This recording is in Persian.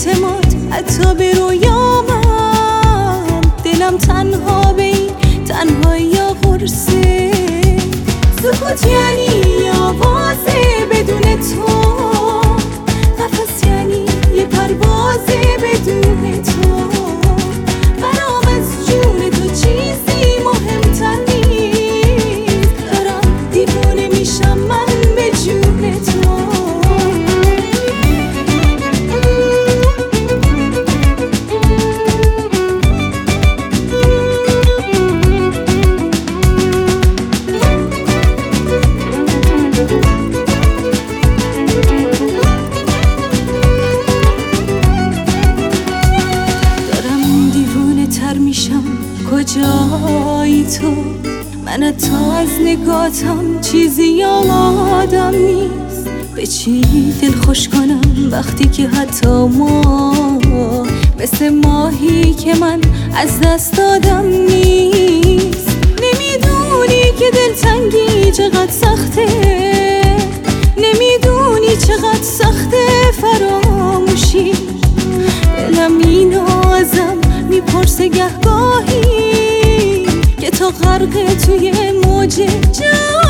اعتماد حتی به رویامم. دلم تنها به این تنهایی قرصه. سکوت یعنی آوازه بدون تو، نفس یعنی یه پروازه بدون تو. برام از جون تو چیزی مهمتر نیست. دارم دیوونه میشم من به جون تو. میشم کجایی تو؟ من حتی از نگاتم چیزی یادم نیست. به چی دل خوش کنم وقتی که حتی ما مثل ماهی که من از دست دادم نیست. نمیدونی که دلتنگی چقدر سخته، نمیدونی چقدر سخته فراموشی. دلم اینو ازم میپرسه گهگاهی که تو غرق توی موج